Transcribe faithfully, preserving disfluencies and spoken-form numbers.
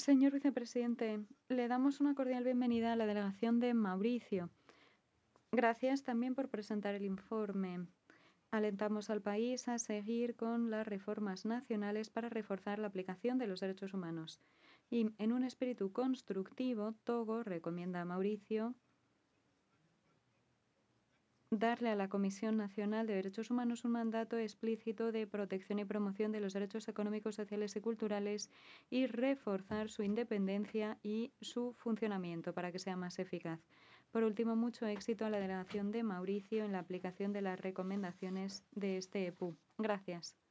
Señor vicepresidente, le damos una cordial bienvenida a la delegación de Mauricio. Gracias también por presentar el informe. Alentamos al país a seguir con las reformas nacionales para reforzar la aplicación de los derechos humanos. Y en un espíritu constructivo, Togo recomienda a Mauricio darle a la Comisión Nacional de Derechos Humanos un mandato explícito de protección y promoción de los derechos económicos, sociales y culturales y reforzar su independencia y su funcionamiento para que sea más eficaz. Por último, mucho éxito a la delegación de Mauricio en la aplicación de las recomendaciones de este E P U. Gracias.